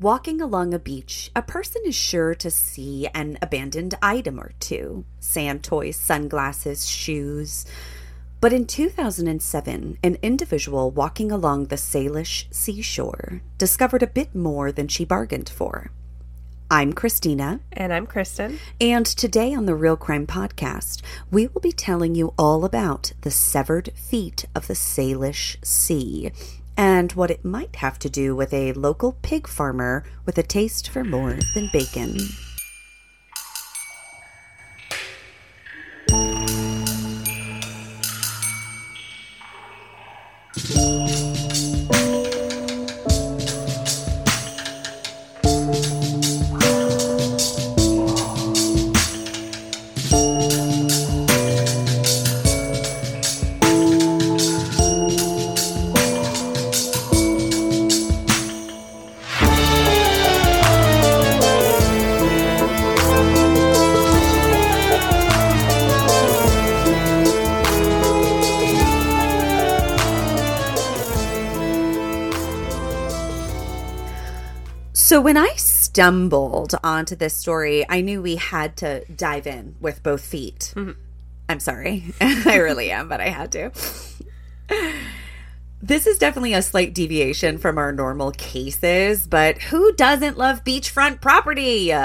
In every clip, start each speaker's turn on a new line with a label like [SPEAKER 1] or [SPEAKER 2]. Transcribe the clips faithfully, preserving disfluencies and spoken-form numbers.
[SPEAKER 1] Walking along a beach, a person is sure to see an abandoned item or two. Sand toys, sunglasses, shoes. But in two thousand seven, an individual walking along the Salish seashore discovered a bit more than she bargained for. I'm Christina.
[SPEAKER 2] And I'm Kristen.
[SPEAKER 1] And today on the Real Crime Podcast, we will be telling you all about the severed feet of the Salish Sea and what it might have to do with a local pig farmer with a taste for more than bacon. So when I stumbled onto this story, I knew we had to dive in with both feet. Mm-hmm. I'm sorry. I really am, but I had to. This is definitely a slight deviation from our normal cases, but who doesn't love beachfront property?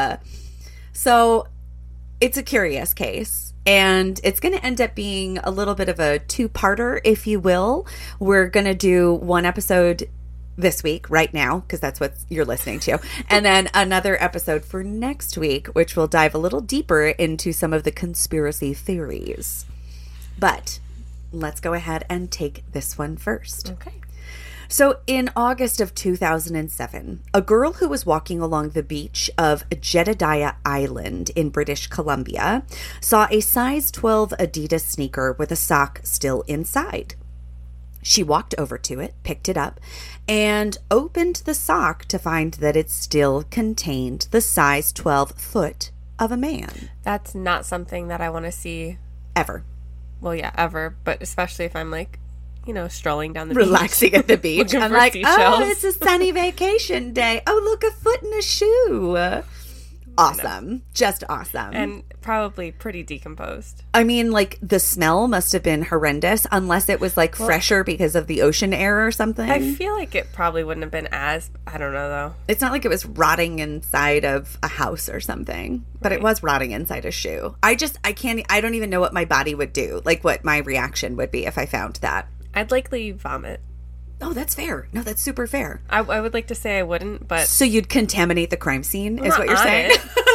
[SPEAKER 1] So it's a curious case, and it's going to end up being a little bit of a two-parter, if you will. We're going to do one episode this week, right now, because that's what you're listening to. And then another episode for next week, which will dive a little deeper into some of the conspiracy theories. But let's go ahead and take this one first.
[SPEAKER 2] Okay.
[SPEAKER 1] So in August of two thousand seven, a girl who was walking along the beach of Jedediah Island in British Columbia saw a size twelve Adidas sneaker with a sock still inside. She walked over to it, picked it up, and opened the sock to find that it still contained the size twelve foot of a man.
[SPEAKER 2] That's not something that I want to see.
[SPEAKER 1] Ever.
[SPEAKER 2] Well, yeah, ever. But especially if I'm like, you know, strolling down the
[SPEAKER 1] Relaxing
[SPEAKER 2] beach.
[SPEAKER 1] at the beach. I'm like,
[SPEAKER 2] seashells.
[SPEAKER 1] Oh, it's a sunny vacation day. Oh, look, a foot in a shoe. Awesome. Just awesome.
[SPEAKER 2] And probably pretty decomposed.
[SPEAKER 1] I mean, like, the smell must have been horrendous, unless it was, like, well, fresher because of the ocean air or something.
[SPEAKER 2] I feel like it probably wouldn't have been as, I don't know, though.
[SPEAKER 1] It's not like it was rotting inside of a house or something, but right. It was rotting inside a shoe. I just, I can't, I don't even know what my body would do, like, what my reaction would be if I found that.
[SPEAKER 2] I'd likely vomit.
[SPEAKER 1] Oh, that's fair. No, that's super fair.
[SPEAKER 2] I, I would like to say I wouldn't, but...
[SPEAKER 1] So you'd contaminate the crime scene,
[SPEAKER 2] I'm
[SPEAKER 1] is what you're saying?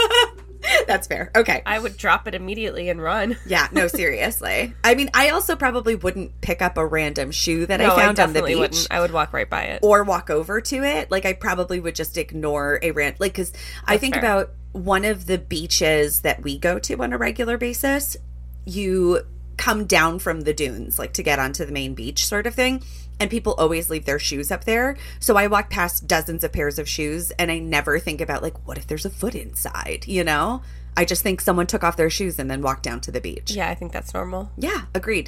[SPEAKER 1] That's fair. Okay.
[SPEAKER 2] I would drop it immediately and run.
[SPEAKER 1] Yeah, no, seriously. I mean, I also probably wouldn't pick up a random shoe that
[SPEAKER 2] no,
[SPEAKER 1] I found
[SPEAKER 2] I
[SPEAKER 1] on the beach.
[SPEAKER 2] Wouldn't. I would walk right by it.
[SPEAKER 1] Or walk over to it. Like, I probably would just ignore a random... Like, because I think
[SPEAKER 2] fair.
[SPEAKER 1] about one of the beaches that we go to on a regular basis, you come down from the dunes, like, to get onto the main beach sort of thing. And people always leave their shoes up there. So I walk past dozens of pairs of shoes, and I never think about, like, what if there's a foot inside, you know? I just think someone took off their shoes and then walked down to the beach.
[SPEAKER 2] Yeah, I think that's normal.
[SPEAKER 1] Yeah, agreed.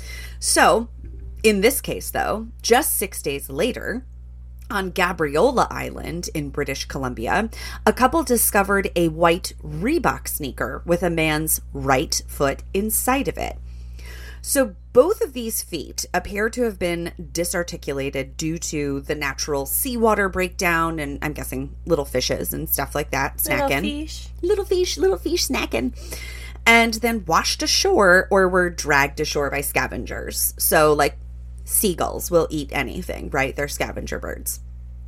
[SPEAKER 1] So, in this case, though, just six days later, on Gabriola Island in British Columbia, a couple discovered a white Reebok sneaker with a man's right foot inside of it. So both of these feet appear to have been disarticulated due to the natural seawater breakdown and I'm guessing little fishes and stuff like that snacking.
[SPEAKER 2] Little fish.
[SPEAKER 1] Little fish, little fish snacking. And then washed ashore or were dragged ashore by scavengers. So like seagulls will eat anything, right? They're scavenger birds.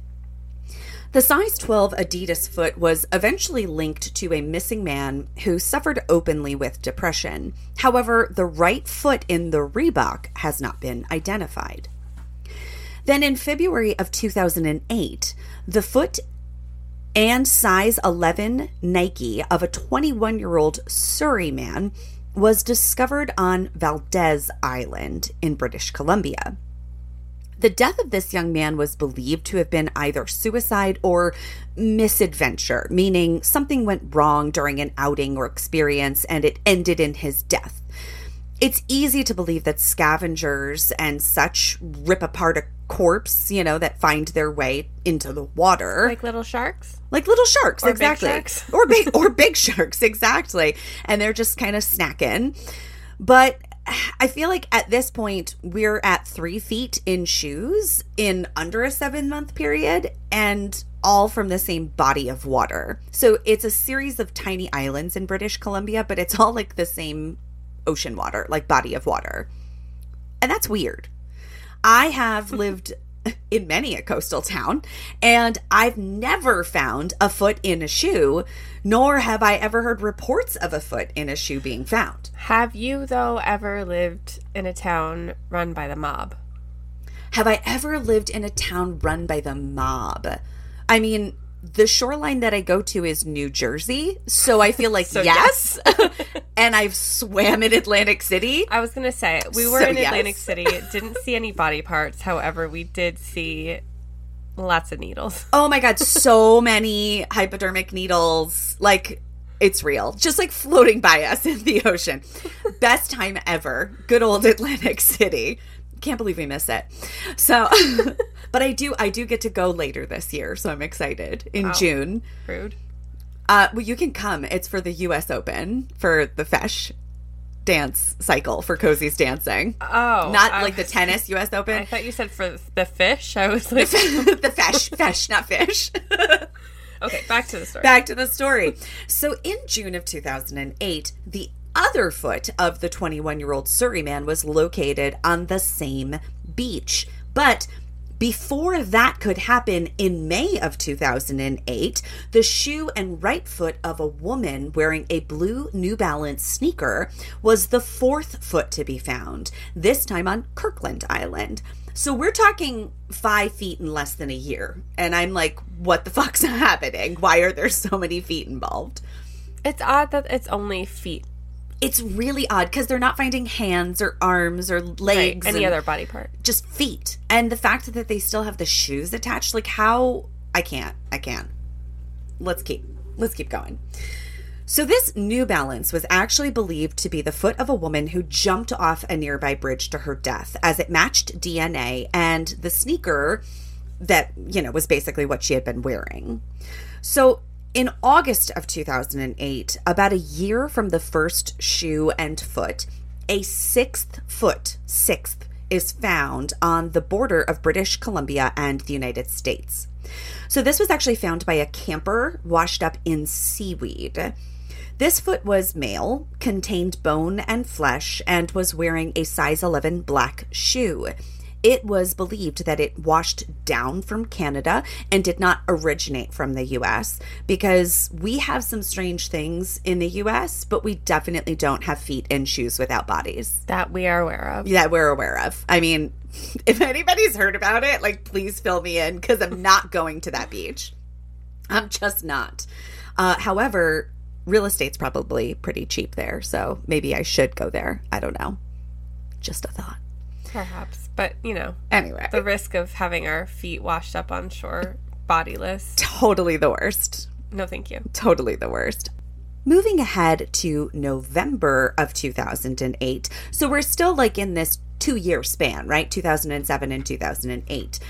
[SPEAKER 1] The size twelve Adidas foot was eventually linked to a missing man who suffered openly with depression. However, the right foot in the Reebok has not been identified. Then in February of two thousand eight, the foot and size eleven Nike of a twenty-one-year-old Surrey man was discovered on Valdez Island in British Columbia. The death of this young man was believed to have been either suicide or misadventure, meaning something went wrong during an outing or experience and it ended in his death. It's easy to believe that scavengers and such rip apart a corpse, you know, that find their way into the water.
[SPEAKER 2] Like little sharks?
[SPEAKER 1] Like little sharks,
[SPEAKER 2] Or
[SPEAKER 1] exactly.
[SPEAKER 2] big sharks.
[SPEAKER 1] Or big or big sharks, exactly. And they're just kind of snacking. But I feel like at this point we're at three feet in shoes in under a seven month period, and all from the same body of water. So it's a series of tiny islands in British Columbia, but it's all like the same ocean water, like body of water. And that's weird. I have lived in many a coastal town, and I've never found a foot in a shoe, nor have I ever heard reports of a foot in a shoe being found.
[SPEAKER 2] Have you, though, ever lived in a town run by the mob?
[SPEAKER 1] Have I ever lived in a town run by the mob? I mean, the shoreline that I go to is New Jersey, so I feel like
[SPEAKER 2] So
[SPEAKER 1] yes. And I've swam in Atlantic City.
[SPEAKER 2] I was going to say, we were
[SPEAKER 1] So
[SPEAKER 2] in
[SPEAKER 1] yes.
[SPEAKER 2] Atlantic City, didn't see any body parts. However, we did see lots of needles.
[SPEAKER 1] Oh my God, so many hypodermic needles. Like, it's real. Just like floating by us in the ocean. Best time ever. Good old Atlantic City. Can't believe we miss it. So, but I do, I do get to go later this year, so I'm excited in
[SPEAKER 2] Wow.
[SPEAKER 1] June.
[SPEAKER 2] Rude.
[SPEAKER 1] Uh, well, you can come. It's for the U S Open for the Fesh dance cycle for Cozy's dancing.
[SPEAKER 2] Oh.
[SPEAKER 1] Not
[SPEAKER 2] I
[SPEAKER 1] like the
[SPEAKER 2] was-
[SPEAKER 1] tennis U S
[SPEAKER 2] I
[SPEAKER 1] Open.
[SPEAKER 2] thought you said for the fish. I was like,
[SPEAKER 1] the Fesh, Fesh, not fish.
[SPEAKER 2] okay, back to the story.
[SPEAKER 1] Back to the story. So in June of two thousand eight, the other foot of the twenty-one-year-old Surrey man was located on the same beach. But before that could happen in May of two thousand eight, the shoe and right foot of a woman wearing a blue New Balance sneaker was the fourth foot to be found, this time on Kirkland Island. So we're talking five feet in less than a year. And I'm like, what the fuck's happening? Why are there so many feet involved?
[SPEAKER 2] It's odd that it's only feet.
[SPEAKER 1] It's really odd because they're not finding hands or arms or legs.
[SPEAKER 2] Right. Any
[SPEAKER 1] and
[SPEAKER 2] other body part.
[SPEAKER 1] just feet. And the fact that they still have the shoes attached, like how I can't. I can't. Let's keep let's keep going. So this New Balance was actually believed to be the foot of a woman who jumped off a nearby bridge to her death, as it matched D N A and the sneaker that, you know, was basically what she had been wearing. So in August of two thousand eight, about a year from the first shoe and foot, a sixth foot, sixth, is found on the border of British Columbia and the United States. So this was actually found by a camper washed up in seaweed. This foot was male, contained bone and flesh, and was wearing a size eleven black shoe. It was believed that it washed down from Canada and did not originate from the U S, because we have some strange things in the U S, but we definitely don't have feet in shoes without bodies
[SPEAKER 2] That we are aware of.
[SPEAKER 1] that we're aware of. I mean, if anybody's heard about it, like, please fill me in, because I'm not going to that beach. I'm just not. Uh, however, real estate's probably pretty cheap there, so maybe I should go there. I don't know. Just a thought.
[SPEAKER 2] Perhaps. But, you know,
[SPEAKER 1] Anyway,
[SPEAKER 2] the risk of having our feet washed up on shore, bodiless.
[SPEAKER 1] totally the worst.
[SPEAKER 2] No, thank you.
[SPEAKER 1] Totally the worst. Moving ahead to November of two thousand eight. So we're still like in this two-year span, right? two thousand seven and two thousand eight.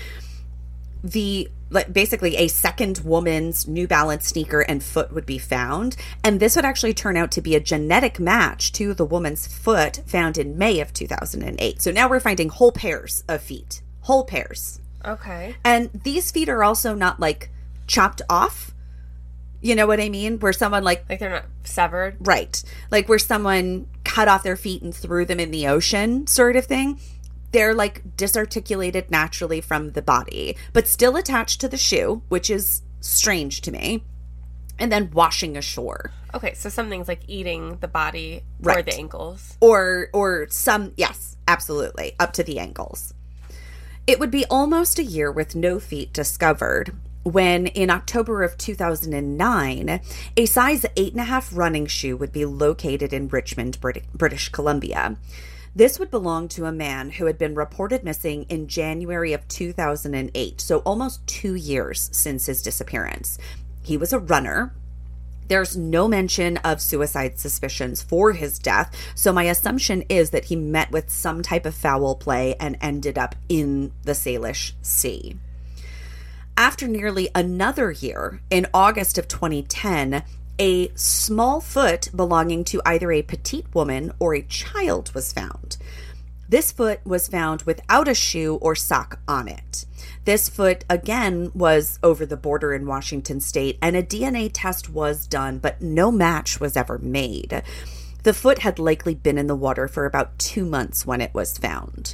[SPEAKER 1] The like basically a second woman's New Balance sneaker and foot would be found, and this would actually turn out to be a genetic match to the woman's foot found in May of two thousand eight. So now we're finding whole pairs of feet, whole pairs.
[SPEAKER 2] Okay.
[SPEAKER 1] And these feet are also not like chopped off. You know what I mean? Where someone like
[SPEAKER 2] Like they're not severed.
[SPEAKER 1] Right. Like where someone cut off their feet and threw them in the ocean sort of thing. They're like disarticulated naturally from the body, but still attached to the shoe, which is strange to me. And then washing ashore.
[SPEAKER 2] Okay, so something's like eating the body or
[SPEAKER 1] Right.
[SPEAKER 2] the ankles.
[SPEAKER 1] Or or some yes, absolutely, up to the ankles. It would be almost a year with no feet discovered when in October of two thousand nine, a size eight and a half running shoe would be located in Richmond, Brit- British Columbia. This would belong to a man who had been reported missing in January of two thousand eight, so almost two years since his disappearance. He was a runner. There's no mention of suicide suspicions for his death, so my assumption is that he met with some type of foul play and ended up in the Salish Sea. After nearly another year, in August of twenty ten, a small foot belonging to either a petite woman or a child was found. This foot was found without a shoe or sock on it. This foot, again, was over the border in Washington state, and a D N A test was done, but no match was ever made. The foot had likely been in the water for about two months when it was found.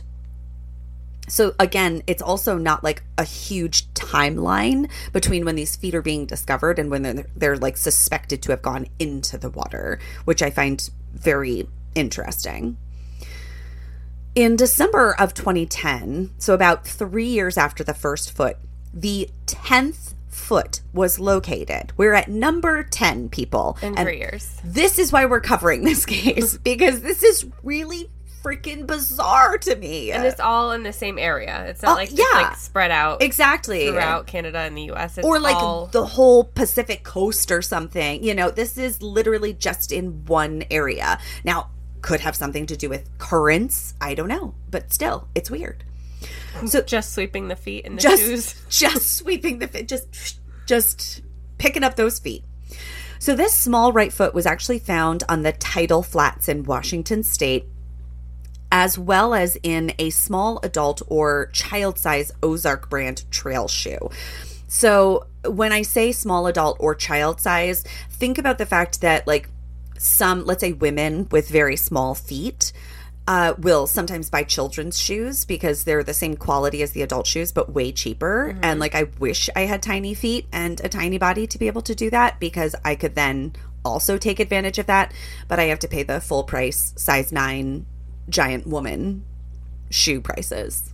[SPEAKER 1] So again, it's also not like a huge timeline between when these feet are being discovered and when they're, they're like suspected to have gone into the water, which I find very interesting. In December of twenty ten, so about three years after the first foot, the tenth foot was located. We're at number ten, people.
[SPEAKER 2] In
[SPEAKER 1] and
[SPEAKER 2] three years.
[SPEAKER 1] This is why we're covering this case, because this is really freaking bizarre to me.
[SPEAKER 2] And it's all in the same area. It's not
[SPEAKER 1] Uh,
[SPEAKER 2] like
[SPEAKER 1] yeah.
[SPEAKER 2] it's like spread out
[SPEAKER 1] Exactly.
[SPEAKER 2] throughout Canada and the U S. It's
[SPEAKER 1] or like
[SPEAKER 2] all...
[SPEAKER 1] the whole Pacific coast or something. You know, this is literally just in one area. Now, could have something to do with currents. I don't know. But still, it's weird.
[SPEAKER 2] So just sweeping the feet and the
[SPEAKER 1] just,
[SPEAKER 2] shoes.
[SPEAKER 1] Just sweeping the feet. Just, just picking up those feet. So this small right foot was actually found on the Tidal Flats in Washington state, as well as in a small adult or child-size Ozark brand trail shoe. So when I say small adult or child size, think about the fact that like some, let's say women with very small feet uh, will sometimes buy children's shoes because they're the same quality as the adult shoes, but way cheaper. Mm-hmm. And like, I wish I had tiny feet and a tiny body to be able to do that, because I could then also take advantage of that. But I have to pay the full price size nine giant woman shoe prices.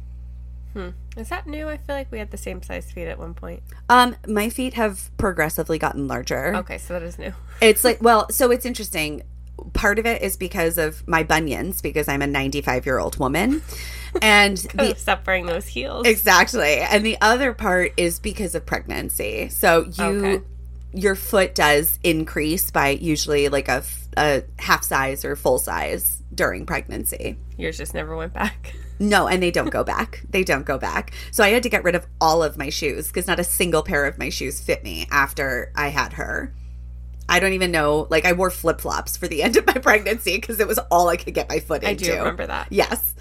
[SPEAKER 2] Hmm. Is that new? I feel like we had the same size feet at one point.
[SPEAKER 1] Um, my feet have progressively gotten larger.
[SPEAKER 2] Okay, so that is new.
[SPEAKER 1] It's like, well, so it's interesting. Part of it is because of my bunions, because I'm a ninety-five year old woman. And the,
[SPEAKER 2] stop wearing those heels.
[SPEAKER 1] Exactly. And the other part is because of pregnancy. So you, okay. your foot does increase by usually like a, a half size or full size during pregnancy.
[SPEAKER 2] Yours just never went back.
[SPEAKER 1] No, and they don't go back. They don't go back. So I had to get rid of all of my shoes because not a single pair of my shoes fit me after I had her. I don't even know. Like, I wore flip-flops for the end of my pregnancy because it was all I could get my foot into.
[SPEAKER 2] I do remember that.
[SPEAKER 1] Yes.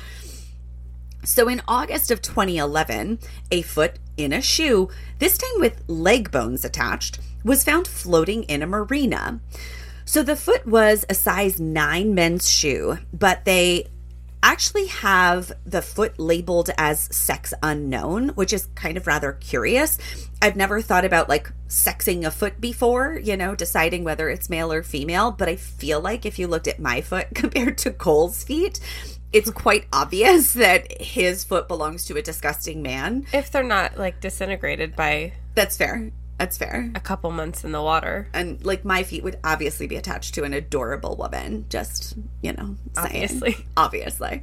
[SPEAKER 1] So in August of twenty eleven, a foot in a shoe, this time with leg bones attached, was found floating in a marina. So the foot was a size nine men's shoe, but they actually have the foot labeled as sex unknown, which is kind of rather curious. I've never thought about like sexing a foot before, you know, deciding whether it's male or female, but I feel like if you looked at my foot compared to Cole's feet, it's quite obvious that his foot belongs to a disgusting man.
[SPEAKER 2] If they're not like disintegrated by...
[SPEAKER 1] That's fair. That's fair.
[SPEAKER 2] A couple months in the water.
[SPEAKER 1] And, like, my feet would obviously be attached to an adorable woman. Just, you know, saying.
[SPEAKER 2] Obviously.
[SPEAKER 1] Obviously.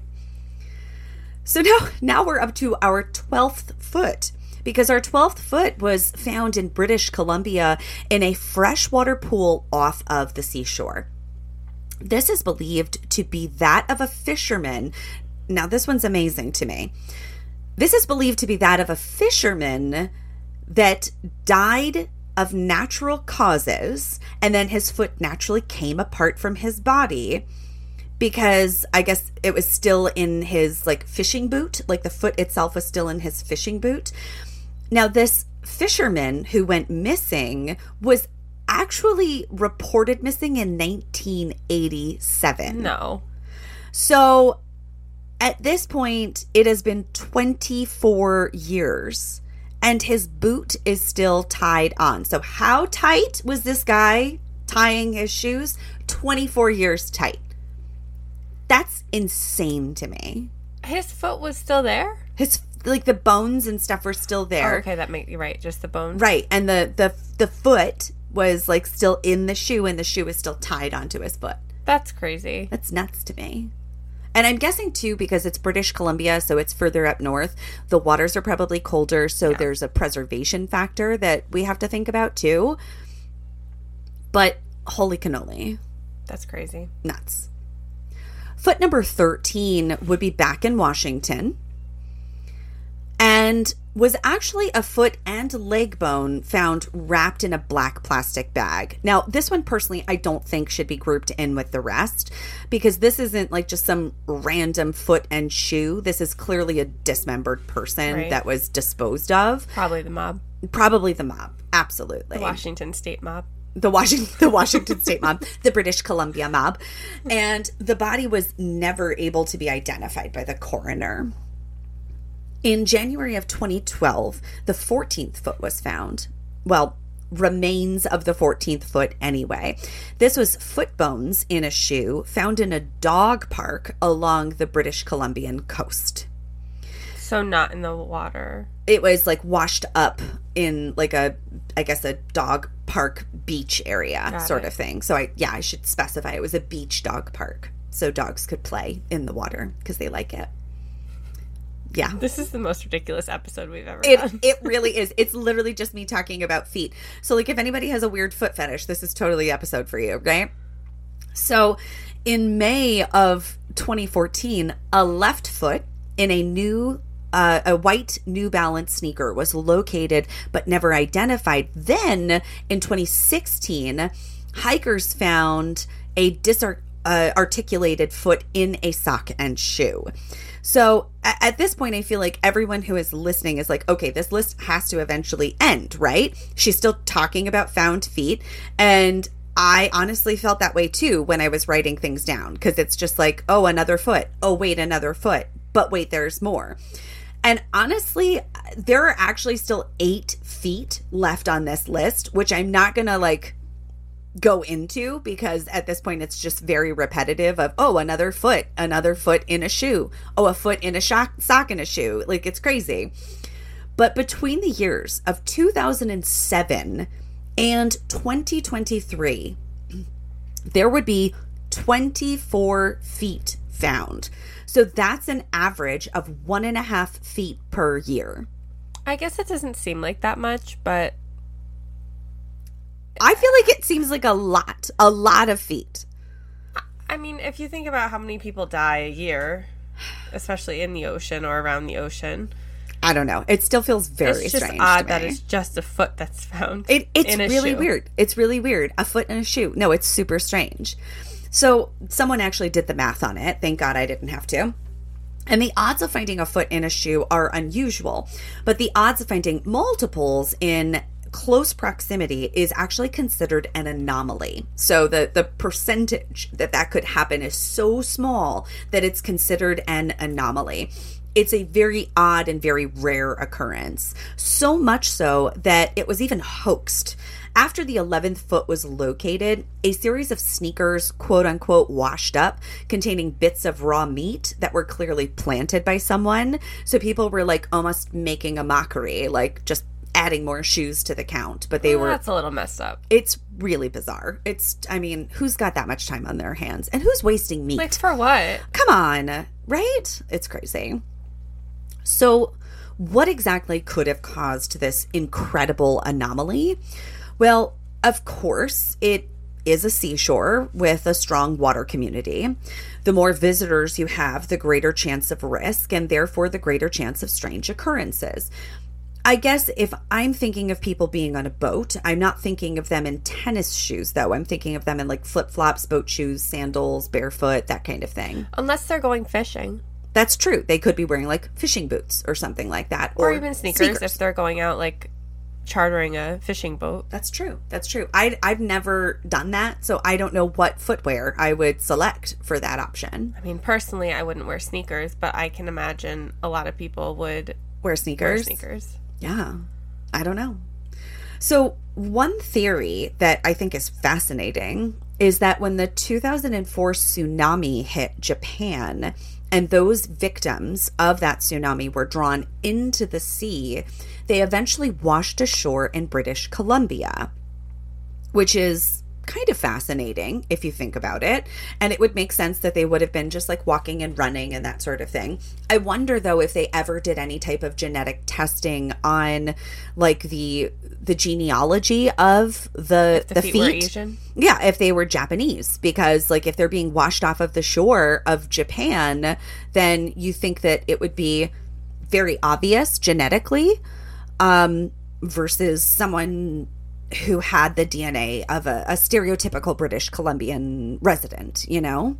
[SPEAKER 1] So now, now we're up to our twelfth foot. Because our twelfth foot was found in British Columbia in a freshwater pool off of the seashore. This is believed to be that of a fisherman. Now, this one's amazing to me. This is believed to be that of a fisherman that died of natural causes, and then his foot naturally came apart from his body because I guess it was still in his like fishing boot, like the foot itself was still in his fishing boot. Now, this fisherman who went missing was actually reported missing in nineteen eighty-seven.
[SPEAKER 2] No.
[SPEAKER 1] So at this point, it has been twenty-four years. And his boot is still tied on. So how tight was this guy tying his shoes? twenty-four years tight. That's insane to me.
[SPEAKER 2] His foot was still there?
[SPEAKER 1] His, like, the bones and stuff were still there.
[SPEAKER 2] Oh, okay, that makes you right. Just the bones.
[SPEAKER 1] Right. And the, the, the foot was, like, still in the shoe, and the shoe is still tied onto his foot.
[SPEAKER 2] That's crazy.
[SPEAKER 1] That's nuts to me. And I'm guessing, too, because it's British Columbia, so it's further up north, the waters are probably colder, so yeah. There's a preservation factor that we have to think about, too. But holy cannoli.
[SPEAKER 2] That's crazy.
[SPEAKER 1] Nuts. Foot number thirteen would be back in Washington, and was actually a foot and leg bone found wrapped in a black plastic bag. Now, this one personally, I don't think should be grouped in with the rest, because this isn't like just some random foot and shoe. This is clearly a dismembered person
[SPEAKER 2] Right.
[SPEAKER 1] that was disposed of.
[SPEAKER 2] Probably the mob.
[SPEAKER 1] Probably the mob. Absolutely.
[SPEAKER 2] The Washington State mob.
[SPEAKER 1] The Washington, the Washington State mob, the British Columbia mob. And the body was never able to be identified by the coroner. In January of twenty twelve, the fourteenth foot was found. Well, remains of the fourteenth foot anyway. This was foot bones in a shoe found in a dog park along the British Columbian coast.
[SPEAKER 2] So not in the water.
[SPEAKER 1] It was like washed up in like a, I guess, a dog park beach area
[SPEAKER 2] Got
[SPEAKER 1] sort
[SPEAKER 2] it.
[SPEAKER 1] of thing. So I, yeah, I should specify it was a beach dog park. So dogs could play in the water because they like it. Yeah.
[SPEAKER 2] This is the most ridiculous episode we've ever
[SPEAKER 1] It
[SPEAKER 2] done.
[SPEAKER 1] it really is. It's literally just me talking about feet. So like if anybody has a weird foot fetish, this is totally the episode for you, right? So in May of twenty fourteen, a left foot in a new uh, a white New Balance sneaker was located but never identified. Then in twenty sixteen, hikers found a disarticulated foot in a sock and shoe. So a- at this point, I feel like everyone who is listening is like, okay, this list has to eventually end, right? She's still talking about found feet. And I honestly felt that way too when I was writing things down, because it's just like, oh, another foot. Oh, wait, another foot. But wait, there's more. And honestly, there are actually still eight feet left on this list, which I'm not going to like go into, because at this point it's just very repetitive of, oh, another foot, another foot in a shoe. Oh, a foot in a shock, sock in a shoe. Like, it's crazy. But between the years of two thousand seven and twenty twenty-three, there would be twenty-four feet found. So that's an average of one and a half feet per year.
[SPEAKER 2] I guess it doesn't seem like that much, but
[SPEAKER 1] I feel like it seems like a lot, a lot of feet.
[SPEAKER 2] I mean, if you think about how many people die a year, especially in the ocean or around the ocean,
[SPEAKER 1] I don't know. It still feels very
[SPEAKER 2] it's just
[SPEAKER 1] strange
[SPEAKER 2] odd
[SPEAKER 1] to
[SPEAKER 2] that
[SPEAKER 1] me.
[SPEAKER 2] it's just a foot that's found.
[SPEAKER 1] It, it's
[SPEAKER 2] in a
[SPEAKER 1] really
[SPEAKER 2] shoe.
[SPEAKER 1] weird. It's really weird. A foot in a shoe. No, it's super strange. So someone actually did the math on it. Thank God I didn't have to. And the odds of finding a foot in a shoe are unusual, but the odds of finding multiples in close proximity is actually considered an anomaly. So the, the percentage that that could happen is so small that it's considered an anomaly. It's a very odd and very rare occurrence. So much so that it was even hoaxed. After the eleventh foot was located, a series of sneakers, quote unquote, washed up, containing bits of raw meat that were clearly planted by someone. So people were like almost making a mockery, like just adding more shoes to the count. But they
[SPEAKER 2] Well,
[SPEAKER 1] were,
[SPEAKER 2] that's a little messed up.
[SPEAKER 1] it's really bizarre. It's, I mean, who's got that much time on their hands? And who's wasting meat?
[SPEAKER 2] Like, for what?
[SPEAKER 1] Come on, right? It's crazy. So, what exactly could have caused this incredible anomaly? Well, of course, it is a seashore with a strong water community. The more visitors you have, the greater chance of risk, and therefore the greater chance of strange occurrences. I guess if I'm thinking of people being on a boat, I'm not thinking of them in tennis shoes, though. I'm thinking of them in like flip-flops, boat shoes, sandals, barefoot, that kind of thing.
[SPEAKER 2] Unless they're going fishing.
[SPEAKER 1] That's true. They could be wearing like fishing boots or something like that.
[SPEAKER 2] Or, even sneakers, if they're going out, like, chartering a fishing boat.
[SPEAKER 1] That's true. That's true. I, I've never done that, so I don't know what footwear I would select for that option.
[SPEAKER 2] I mean, personally, I wouldn't wear sneakers, but I can imagine a lot of people would
[SPEAKER 1] Wear sneakers?
[SPEAKER 2] wear sneakers.
[SPEAKER 1] Yeah. I don't know. So one theory that I think is fascinating is that when the two thousand four tsunami hit Japan and those victims of that tsunami were drawn into the sea, they eventually washed ashore in British Columbia, which is kind of fascinating if you think about it. And it would make sense that they would have been just like walking and running and that sort of thing. I wonder though if they ever did any type of genetic testing on like the the genealogy of the
[SPEAKER 2] If the,
[SPEAKER 1] the
[SPEAKER 2] feet,
[SPEAKER 1] feet.
[SPEAKER 2] were Asian.
[SPEAKER 1] Yeah, if they were Japanese, because like if they're being washed off of the shore of Japan, then you think that it would be very obvious genetically, um, versus someone who had the D N A of a, a stereotypical British Columbian resident, you know?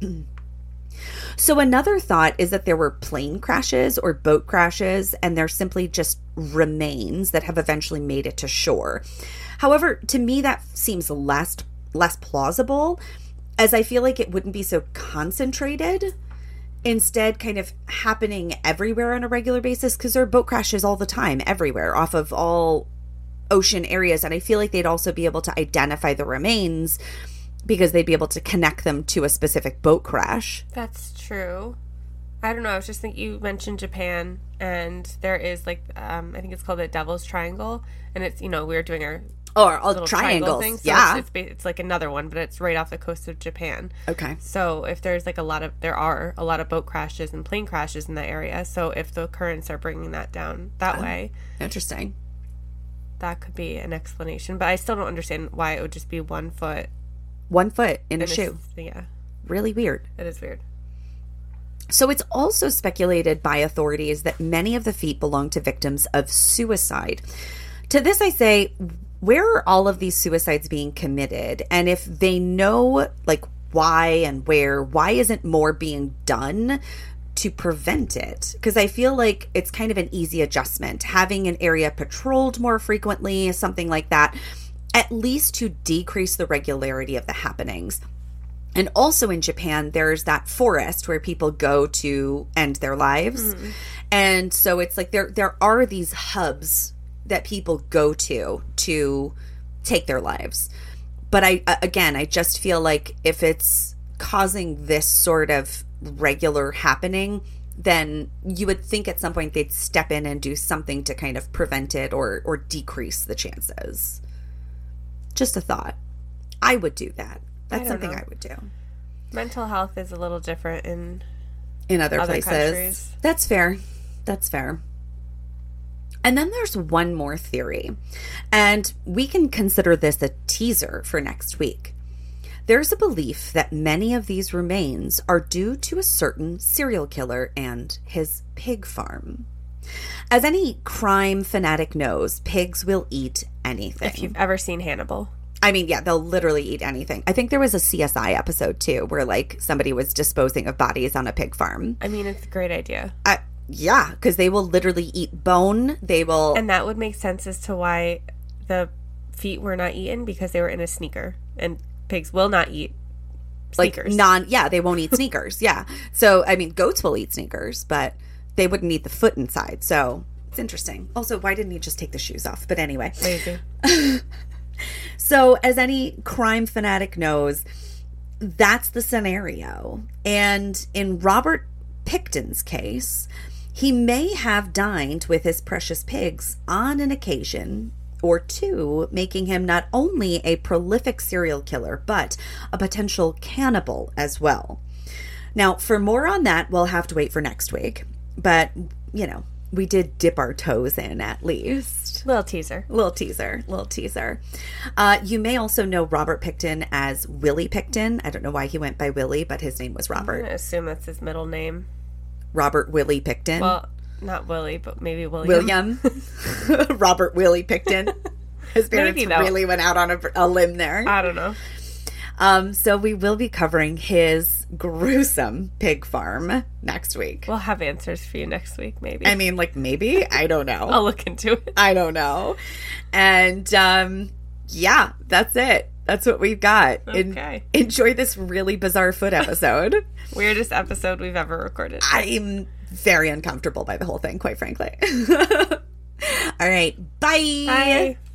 [SPEAKER 1] So another thought is that there were plane crashes or boat crashes, and they're simply just remains that have eventually made it to shore. However, to me, that seems less less plausible, as I feel like it wouldn't be so concentrated. Instead, kind of happening everywhere on a regular basis, because there are boat crashes all the time, everywhere, off of all ocean areas. And I feel like they'd also be able to identify the remains because they'd be able to connect them to a specific boat crash.
[SPEAKER 2] That's true. I don't know. I was just thinking, you mentioned Japan, and there is like, um, I think it's called the Devil's Triangle, and it's, you know, we were doing our
[SPEAKER 1] Or all
[SPEAKER 2] little triangle
[SPEAKER 1] triangles.
[SPEAKER 2] thing. So
[SPEAKER 1] Yeah.
[SPEAKER 2] It's, it's, it's like another one, but it's right off the coast of Japan.
[SPEAKER 1] Okay.
[SPEAKER 2] So if there's like a lot of, there are a lot of boat crashes and plane crashes in that area. So if the currents are bringing that down that
[SPEAKER 1] Oh.
[SPEAKER 2] way,
[SPEAKER 1] Interesting.
[SPEAKER 2] that could be an explanation. But I still don't understand why it would just be one foot
[SPEAKER 1] One foot in a
[SPEAKER 2] in
[SPEAKER 1] shoe.
[SPEAKER 2] Yeah,
[SPEAKER 1] Really weird.
[SPEAKER 2] it is weird.
[SPEAKER 1] So it's also speculated by authorities that many of the feet belong to victims of suicide. To this I say, where are all of these suicides being committed? And if they know like why and where, why isn't more being done to prevent it? Because I feel like it's kind of an easy adjustment. Having an area patrolled more frequently, something like that, at least to decrease the regularity of the happenings. And also in Japan, there's that forest where people go to end their lives. Mm-hmm. And so it's like there there are these hubs that people go to to take their lives. But I again, I just feel like if it's causing this sort of regular happening, then you would think at some point they'd step in and do something to kind of prevent it or or decrease the chances. Just a thought. I would do that. That's I something know. I would do.
[SPEAKER 2] Mental health is a little different in
[SPEAKER 1] in other, other places.
[SPEAKER 2] Countries.
[SPEAKER 1] That's fair. That's fair. And then there's one more theory, and we can consider this a teaser for next week. There's a belief that many of these remains are due to a certain serial killer and his pig farm. As any crime fanatic knows, pigs will eat anything.
[SPEAKER 2] If you've ever seen Hannibal.
[SPEAKER 1] I mean, yeah, they'll literally eat anything. I think there was a C S I episode, too, where, like, somebody was disposing of bodies on a pig farm.
[SPEAKER 2] I mean, it's a great idea.
[SPEAKER 1] Uh, yeah, because they will literally eat bone. They will...
[SPEAKER 2] And that would make sense as to why the feet were not eaten, because they were in a sneaker. And pigs will not eat sneakers.
[SPEAKER 1] Like, non... Yeah, they won't eat sneakers, yeah. So, I mean, goats will eat sneakers, but they wouldn't eat the foot inside. So, it's interesting. Also, why didn't he just take the shoes off? But anyway.
[SPEAKER 2] Lazy.
[SPEAKER 1] So, as any crime fanatic knows, that's the scenario. And in Robert Pickton's case, he may have dined with his precious pigs on an occasion or two, making him not only a prolific serial killer, but a potential cannibal as well. Now, for more on that, we'll have to wait for next week. But, you know, we did dip our toes in at least.
[SPEAKER 2] Little teaser.
[SPEAKER 1] Little teaser. Little teaser. Uh, you may also know Robert Pickton as Willie Pickton. I don't know why he went by Willie, but his name was Robert.
[SPEAKER 2] I'm going to assume that's his middle name.
[SPEAKER 1] Robert Willie Pickton.
[SPEAKER 2] Well, not Willie, but maybe William.
[SPEAKER 1] William. Robert Willie Pickton. His parents
[SPEAKER 2] Maybe, though.
[SPEAKER 1] really went out on a, a limb there.
[SPEAKER 2] I don't know.
[SPEAKER 1] Um, so we will be covering his gruesome pig farm next week.
[SPEAKER 2] We'll have answers for you next week, maybe.
[SPEAKER 1] I mean, like, maybe. I don't know.
[SPEAKER 2] I'll look into it.
[SPEAKER 1] I don't know. And, um, yeah, that's it. That's what we've got.
[SPEAKER 2] Okay.
[SPEAKER 1] En- enjoy this really bizarre foot episode.
[SPEAKER 2] Weirdest episode we've ever recorded.
[SPEAKER 1] I'm very uncomfortable by the whole thing, quite frankly. All right. Bye.
[SPEAKER 2] Bye.